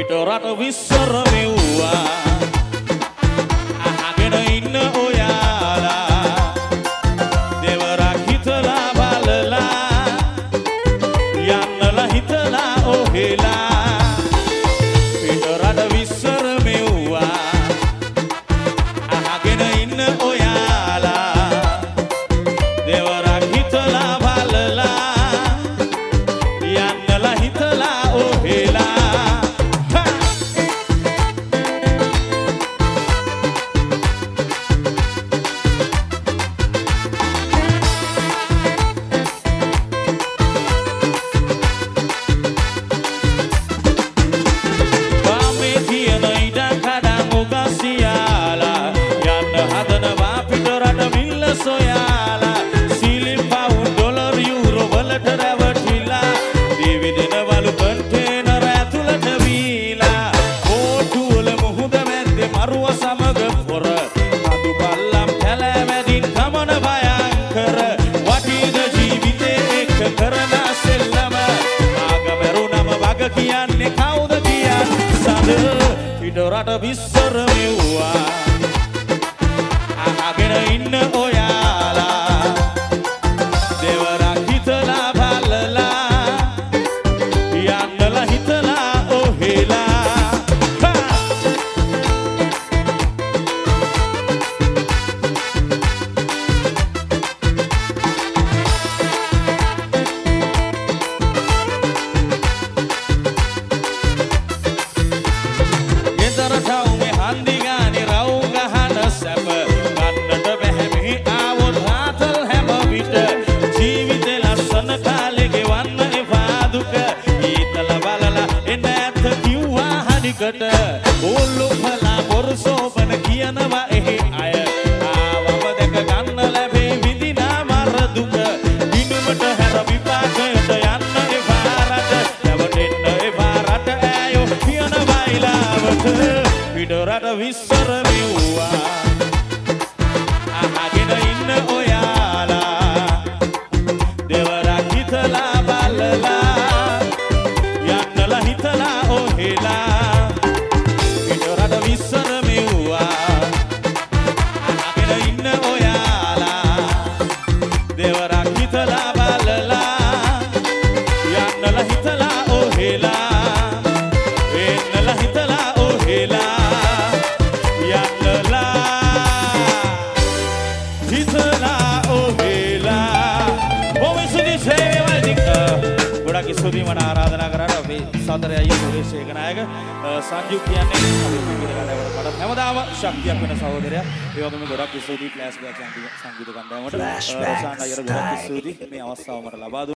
පිටරට විශ්සර මෙව්වා අහගෙන ඉන්න ඔයාලා දෙවරක් හිතලා බලලා යන්නලා හිතලා ඔහෙලා පිටරට විශ්සර මෙව්වා අහගෙන ඉන්න ඔයාලා දෙවරක් හිතලා බලලා යන්නලා හිතලා ඔහෙලා soyala silin pound dollar euro වලට රැවටිලා දිවිදෙන වලු කන්ටේනර් ඇතුළට වීලා ඕටු වල මුහුද මැද්දේ මරුව සමග පොර අදු බල්ලම් කැලෑ මැදින් ගමන භයංකර වටිද ජීවිතේ එක්ක කරන සෙල්ලම ආගමරුණම වග කියන්නේ කවුද කියන්න සඳ පිටරට විශ්සර මෙව්වා අහගෙන ඉන්න ඔයාලා දෙවරක් හිතලා බලලා යන්නලා හිතලා ඔහෙලා ගෙදරට උමේ හන්දි ගානේ රව් ගහන සැප ජීවිතේ ලස්සන කාලේ ගෙවන්න එපා දුක ඊතල බලලා එන්න ඇත්ත කිව්වා හනිකට ඕලොපලා පොරසෝපන කියනවා එහි අය ආවම දැක ගන්න ලැබේ විඳිනා මර දුක දිනුමට හැර විපාකයට යන්න එපා රට නැවතෙන්න එපා රට ඇයෝ කියන බයිලාවට පිටරට විශ්සර මෙව්වා අහගෙන ඉන්න ඔයාලා දෙවරක් හිතලා බලලා යන්නලා හිතලා ඔහෙලා පිටරට විශ්සර මෙව්වා අහගෙන ඉන්න ඔයාලා දෙවරක් හිතලා බලලා යන්නලා හිතලා ඔහෙලා එන්නලා හිතලා ඔහෙලා යන්නලා හිතලා ඔහෙලා ගොඩක් ස්තුතියි මට ආරාධනා කරාට අපේ සාදරය අයියා සුරේෂ් ඒකනායක සංජු කියන්නේ අපේ පිටිකරකට මට හැමදාම ශක්තියක් වෙන සහෝදරයා ඒ වගේම ගොඩක් ස්තුතියි ෆ්ලෑෂ් බෑක් සංගීත කණ්ඩායමට රොෂාන් අයියට ගොඩක් ස්තුතියි මේ අවස්ථාව මට ලබා